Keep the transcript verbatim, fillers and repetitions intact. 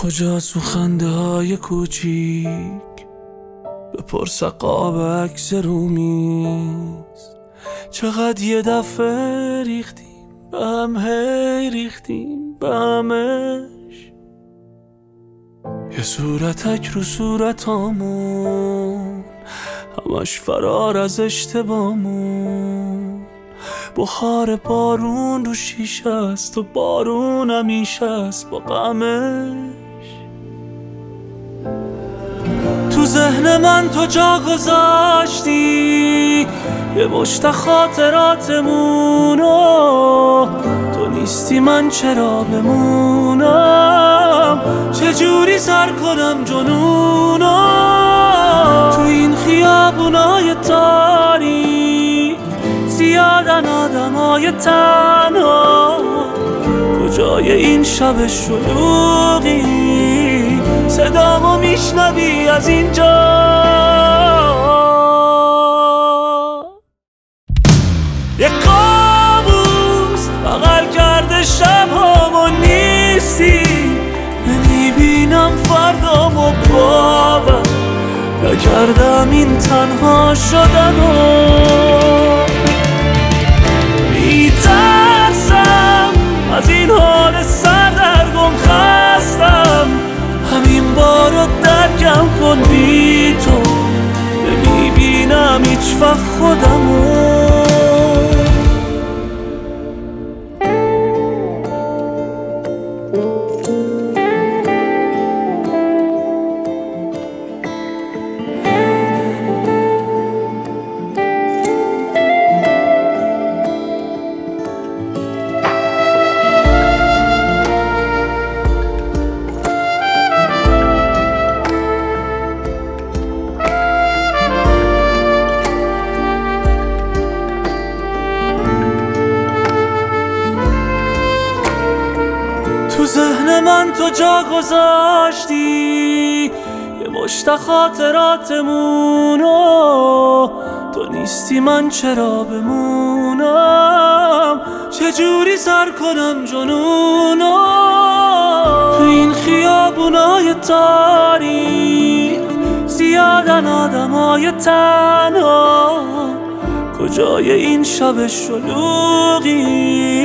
کجا تو خنده های کوچیک بپرس قاب عکس رومیز، چقدر یه دفعه ریختیم به هم، هی ریختیم به همش. یه صورتک رو صورتامون، همش فرار از اشتباهمون. بخار بارون رو شیشه است و بارون همیشه است با غمش. تو ذهن من تو جا گذاشتی یه مشت خاطراتمونو، تو نیستی من چرا بمونم، چجوری سر کنم جنونو. تو این خیابونای تاریک زیادن آدمای تنها، کجای این شب شلوغی صدامو میشنوی از اینجا. یه قابوس بغل کرده شبهامو، نیستی نمیبینم فردامو، باور نکردم این تنها شدنو. میترسم از این حال سردرگم، خستم همین بارو درکم کن، بی تو نمیبینم هیچ وقت خودمو. تو ذهن من تو جا گذاشتی یه مشت خاطراتمونو، تو نیستی من چرا بمونم، چجوری سر کنم جنونو. تو این خیابونای تاریک زیادن آدمای تنها، کجای این شب شلوغی